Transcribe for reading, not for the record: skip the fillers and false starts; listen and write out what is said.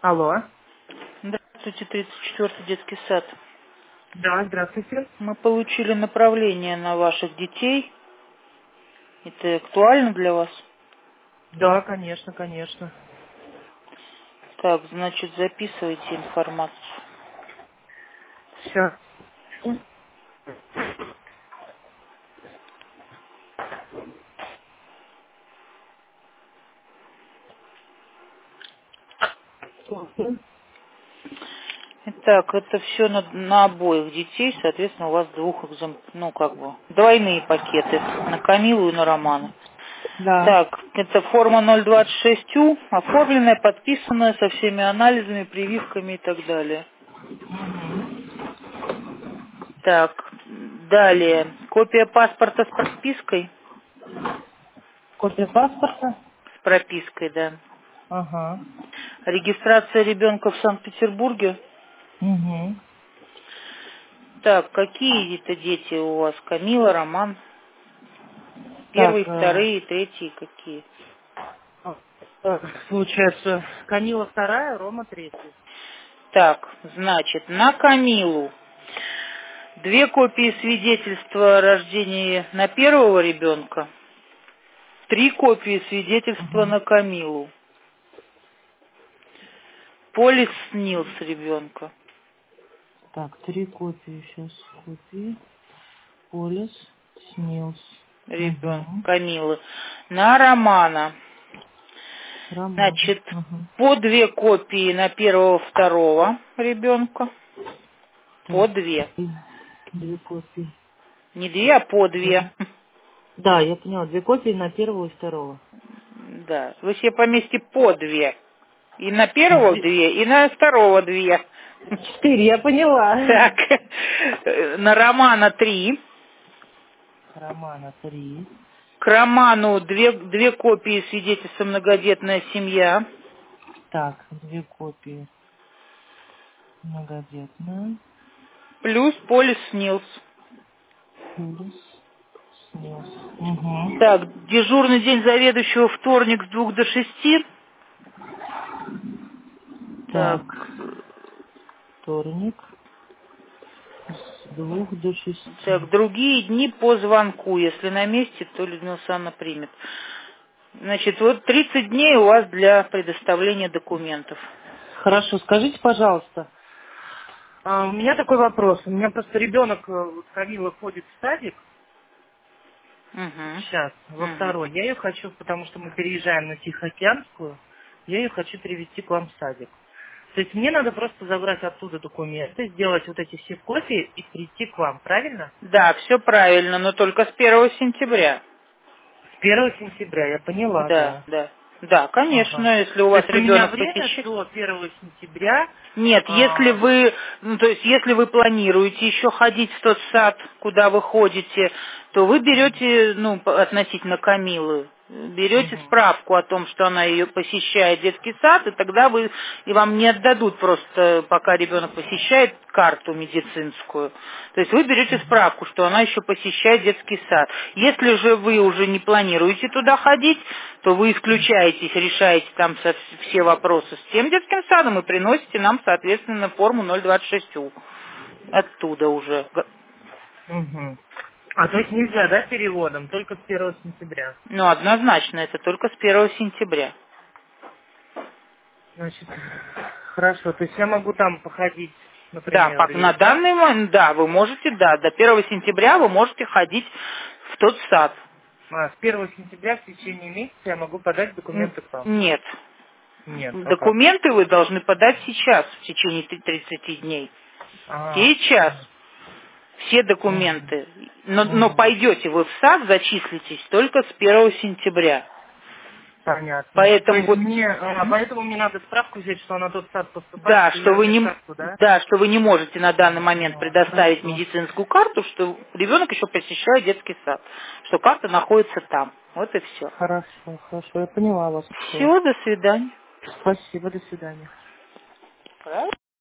Алло. Здравствуйте, 34-й детский сад. Да, здравствуйте. Мы получили направление на ваших детей. Это актуально для вас? Да, конечно, конечно. Так, значит, записывайте информацию. Сейчас. Итак, это все на обоих детей, соответственно, у вас двойные пакеты на Камилу и на Романа. Да. Так, это форма 026У, оформленная, подписанная со всеми анализами, прививками и так далее. Так, далее, копия паспорта с пропиской. Копия паспорта? С пропиской, да. Ага. Регистрация ребенка в Санкт-Петербурге. Угу. Так, какие это дети у вас? Камила, Роман? Первые, Так, вторые, третьи какие? получается, Камила вторая, Рома третий. Так, значит, на Камилу 2 копии свидетельства о рождении на первого ребенка, 3 копии свидетельства Угу. на Камилу. Полис СНИЛС ребенка. Так, 3 копии сейчас. Копии. Полис. СНИЛС. Ребенка Угу. Камилы. На Романа. Роман. Значит, Угу. по 2 копии на первого, второго ребенка. По Так, 2. 2 копии. Не 2, а по 2. Да, я поняла. 2 копии на первого и второго. Да. Вы себе поместите по 2. И на первого 2, и на второго 2. 4, я поняла. Так. На Романа 3. Романа 3. К Роману 2 копии свидетельства многодетная семья. Так, 2 копии. Многодетная. Плюс полис СНИЛС. Плюс снес. Угу. Так, дежурный день заведующего вторник с 2 до 6. Так, Так, вторник с 2 до 6. другие дни по звонку. Если на месте, то Людмила Александровна примет. Значит, вот 30 дней у вас для предоставления документов. Хорошо, скажите, пожалуйста, у меня такой вопрос. У меня просто ребенок, вот Камила, ходит в садик Угу. сейчас, во Угу. второй. Я ее хочу, потому что мы переезжаем на Тихоокеанскую, я ее хочу перевести к вам в садик. То есть мне надо просто забрать оттуда документы, сделать вот эти все копии и прийти к вам, правильно? Да, все правильно, но только с 1 сентября. С 1 сентября, я поняла, Да, да. да. Да, Ага. конечно, если у То вас есть у меня ребенок время посещает. до 1 сентября. Нет, если а, вы, то есть если вы планируете еще ходить в тот сад, куда вы ходите, то вы мгм, берете, относительно Камилы, берете мгм, справку о том, что она ее посещает детский сад, и тогда и вам не отдадут просто, пока ребенок посещает, карту медицинскую. То есть вы берете мгм, справку, что она еще посещает детский сад. Если же вы уже не планируете туда ходить, то вы исключаетесь, решаете там все вопросы с тем детским садом и приносите нам, соответственно, форму 026У. Оттуда уже. мгм. А то есть нельзя, да, переводом, только с 1 сентября. Ну, однозначно, это только с 1 сентября. Значит, хорошо. То есть я могу там походить, Да, например, на и да? данный момент, да, вы можете, да, до 1 сентября вы можете ходить в тот сад. А, с 1 сентября в течение месяца я могу подать документы к вам. Нет. Нет, а как? Документы вы должны подать сейчас, в течение 30 дней. А, Сейчас. Все мгм, документы. Но мгм. пойдете вы в сад, зачислитесь только с 1 сентября. Понятно. То Поэтому есть вот, мне, поэтому мне надо справку взять, что на тот сад поступает, да, что что я вы не, медкарту, да? да, что вы не можете на данный Я момент поняла. предоставить Хорошо. медицинскую карту, что ребенок еще посещает детский сад, что карта находится там. Вот и все. Хорошо, хорошо. Я поняла вас. Все. Все, до свидания. Спасибо, до свидания. Правильно?